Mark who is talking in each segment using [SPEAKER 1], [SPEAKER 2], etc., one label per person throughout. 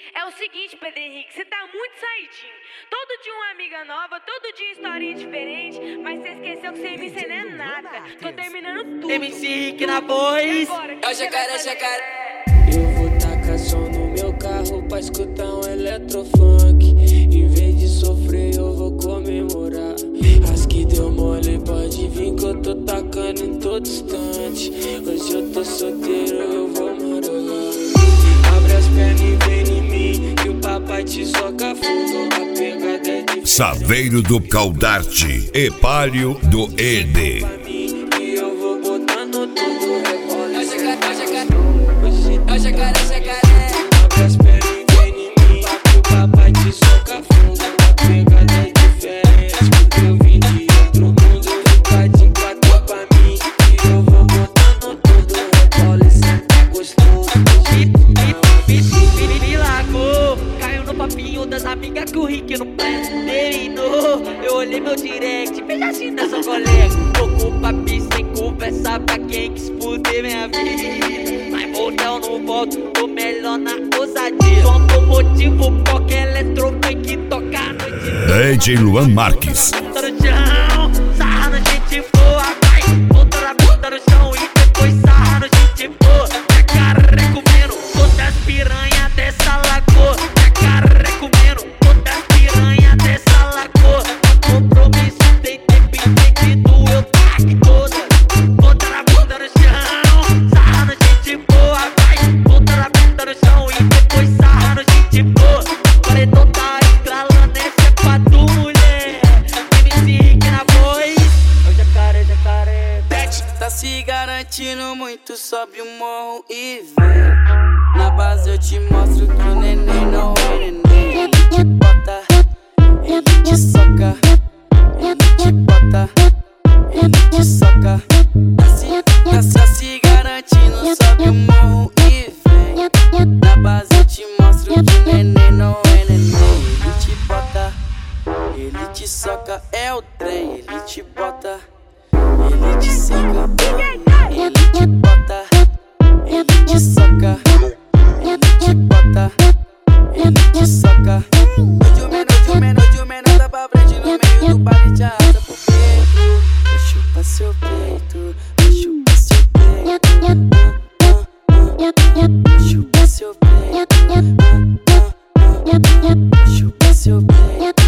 [SPEAKER 1] É o seguinte, Pedro Henrique, você tá muito saidinho. Todo dia uma amiga nova, todo dia historinha diferente, mas você esqueceu que você me não é nada. Tô terminando tudo.
[SPEAKER 2] MC Henrique na voz.
[SPEAKER 3] É o jacaré, jacaré. Eu vou tacar som no meu carro pra escutar um eletrofunk. Em vez de sofrer eu vou comemorar. As que deu mole pode vir que eu tô tacando em todo instante. Hoje eu tô solteiro, eu vou morar. Abre as pernas e vem em mim, que o papai te soca fundo. A pegada é de
[SPEAKER 4] Saveiro do Caudarte, Epálio do Ede.
[SPEAKER 3] e eu vou botando tudo, rebola. É o jacaré, jacaré. Abre as pernas e vem em mim, que o papai te soca fundo. A pegada é diferente, porque eu vim de outro mundo. Fica de quatro pra mim, e eu vou botando tudo, rebola. E senta gostoso.
[SPEAKER 2] Me largou, caiu no papinho das amigas que o Rick não presta. Terminou, eu olhei meu direct, fez assim nessa colega. Tô com o papi sem conversar pra quem quis fuder minha vida. Mas voltão não volto, tô melhor na ousadia. Só tô motivo porque eletrofunk toca a noite.
[SPEAKER 4] DJ Luan Marques.
[SPEAKER 2] Bunda no chão, sarra no gente boa, vai. Bota na bunda no chão e depois sarra no gente boa. Jacaré comendo todas as piranha dessa lagoa. Jacaré comendo todas as piranha dessa lagoa. Compromisso tem tempo impedido, eu taco toda. Bota na bunda no chão, sarra no gente boa, vai. Bota na bunda no chão e depois sarra no gente boa. Paredão tá estralando, essa é pra tu, mulher. MC Rick na voz. É o jacaré, jacaré.
[SPEAKER 3] Tá se garantindo muito, sobe o morro e vem. Na base eu te mostro que o neném não é neném. Ele te bota, ele te soca. Ele te bota, ele te soca. Tá se garantindo, sobe o morro e vem. Na base eu te mostro que o neném não é neném. Ele te bota, ele te soca. É o trem, ele te bota, ele te soca. Ele te bota, ele te soca. Ele te bota, ele te soca. Hoje o menor tá pra frente no meio do baile de asa. Porque eu chupa seu peito, eu chupa seu peito. Eu chupa seu peito, eu chupa seu peito.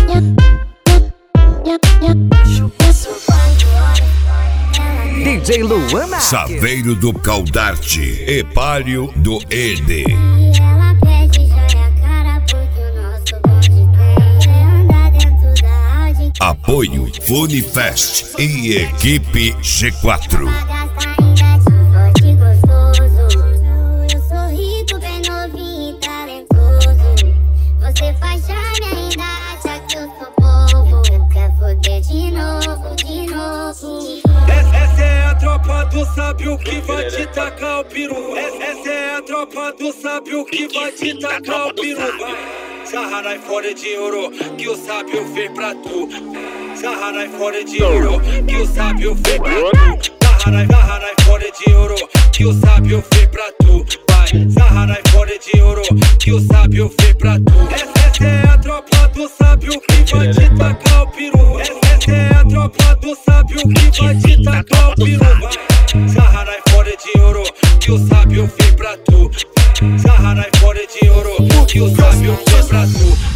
[SPEAKER 3] Eu chupa seu peito.
[SPEAKER 5] DJ Luan Marques.
[SPEAKER 4] Saveiro do Caudarte, Epálio do Ede.
[SPEAKER 6] Ela pede joia a cara porque o nosso bonde tem anda dentro da Audi.
[SPEAKER 4] Apoio Funifest e Equipe G4.
[SPEAKER 6] Bagaça ainda de forte gostoso. Eu sou rico, bem novinho e talentoso. Você faz charme ainda acha que eu sou bobo. Quer foder de novo, de novo.
[SPEAKER 7] Essa é a tropa do sábio que vai te tacar o peru. Essa é a tropa do sábio que vai te tacar o peru. Sarra fora de ouro que o sábio fez pra tu. Sarra fora de ouro que o sábio fez pra tu. Sarra fora de ouro que o sábio fez pra tu. Vai, sarra fora de ouro que o sábio fez pra tu. Essa é a tropa do sábio que vai te tacar o peru. Essa é a tropa do sábio que vai te tacar o peru. Sarra fora de ouro que o sábio fez pra tu. Sarra fora de ouro que o sábio fez pra tu.